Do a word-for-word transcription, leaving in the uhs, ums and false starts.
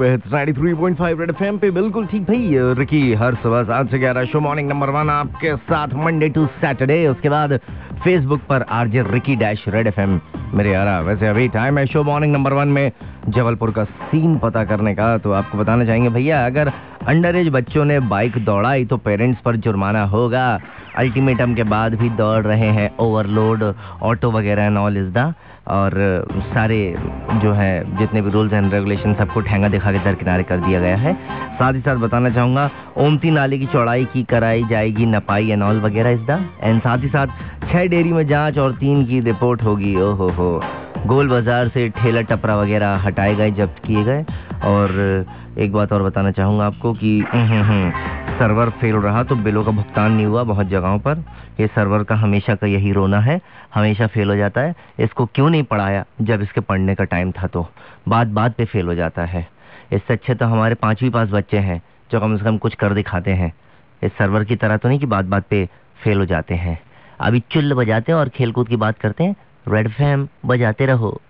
पे है ninety three point five red FM पे। बिल्कुल ठीक भाई, रिकी हर सुबह सात से ग्यारह शो मॉर्निंग नंबर वन आपके साथ मंडे टू सैटरडे। उसके बाद फेसबुक पर RJ Ricky dash red FM मेरे यारा। वैसे अभी टाइम है शो मॉर्निंग नंबर वन में जबलपुर का सीन पता करने का। तो आपको बताना चाहेंगे भैया, अगर अंडर एज बच्चों ने बाइक दौड़ाई तो पेरेंट्स पर जुर्माना होगा। अल्टीमेटम के बाद भी दौड़ रहे हैं, ओवरलोड ऑटो वगैरह एंड ऑल इज द, और सारे जो है जितने भी रूल्स एंड रेगुलेशन सबको ठेंगा दिखा के दरकिनारे कर दिया गया है। साथ ही साथ बताना चाहूँगा ओमती नाले की चौड़ाई की कराई जाएगी नपाई एंड ऑल वगैरह इस द। एंड साथ ही साथ छह डेयरी में जांच और तीन की रिपोर्ट होगी। ओ हो हो गोल बाजार से ठेला टपरा वगैरह हटाए गए, जब्त किए गए। और एक बात और बताना चाहूँगा आपको कि सर्वर फेल रहा तो बिलों का भुगतान नहीं हुआ बहुत जगहों पर। ये सर्वर का हमेशा का यही रोना है, हमेशा फेल हो जाता है। इसको क्यों नहीं पढ़ाया जब इसके पढ़ने का टाइम था, तो बात बात पे फेल हो जाता है। इससे अच्छे तो हमारे पांचवी पास बच्चे हैं जो कम से कम कुछ कर दिखाते हैं। इस सर्वर की तरह तो नहीं कि बात बात पे फेल हो जाते हैं। अभी चुल्ल बजाते हैं और खेलकूद की बात करते हैं। रेड एफएम बजाते रहो।